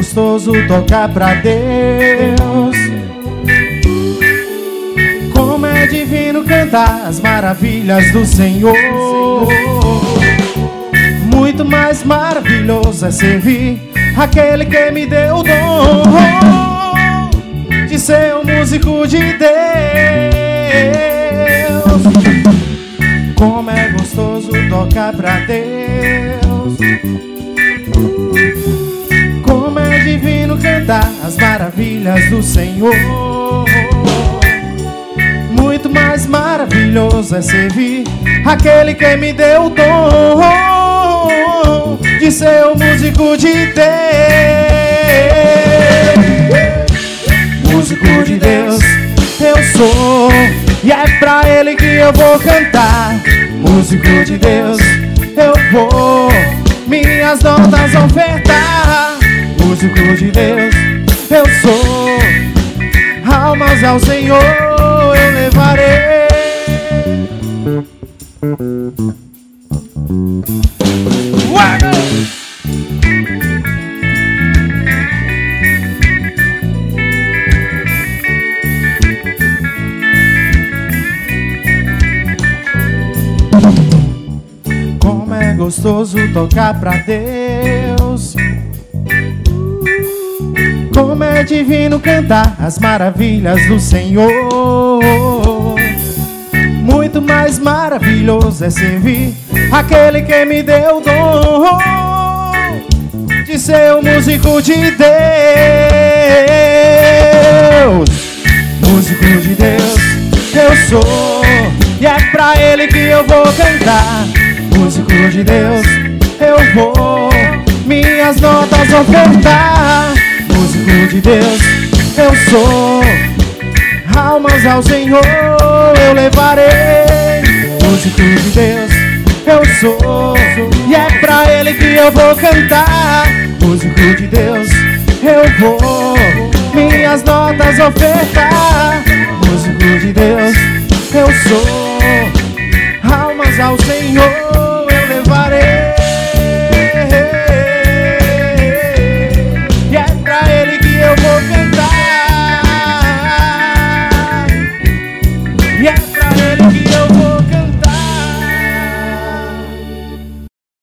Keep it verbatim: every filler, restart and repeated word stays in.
gostoso tocar pra Deus. Como é divino cantar as maravilhas do Senhor. Muito mais maravilhoso é servir aquele que me deu o dom de ser um músico de Deus. Como é gostoso tocar pra Deus. Como é divino cantar as maravilhas do Senhor. Muito mais maravilhoso é servir aquele que me deu o dom de ser um músico de Deus. Músico de Deus eu sou, e é pra Ele que eu vou cantar. Músico de Deus eu vou minhas notas ofertar. Músico de Deus eu sou, almas ao Senhor eu levarei. Como é gostoso tocar pra Deus. Como é divino cantar as maravilhas do Senhor. Muito mais maravilhoso é servir aquele que me deu o dom de ser um músico de Deus. Músico de Deus eu sou, e é pra Ele que eu vou cantar. Músico de Deus eu vou minhas notas ofertar. Músico de Deus eu sou, almas ao Senhor eu levarei. Músico de Deus eu sou, e é pra Ele que eu vou cantar. Músico de Deus eu vou minhas notas ofertar. Músico de Deus eu sou, almas ao Senhor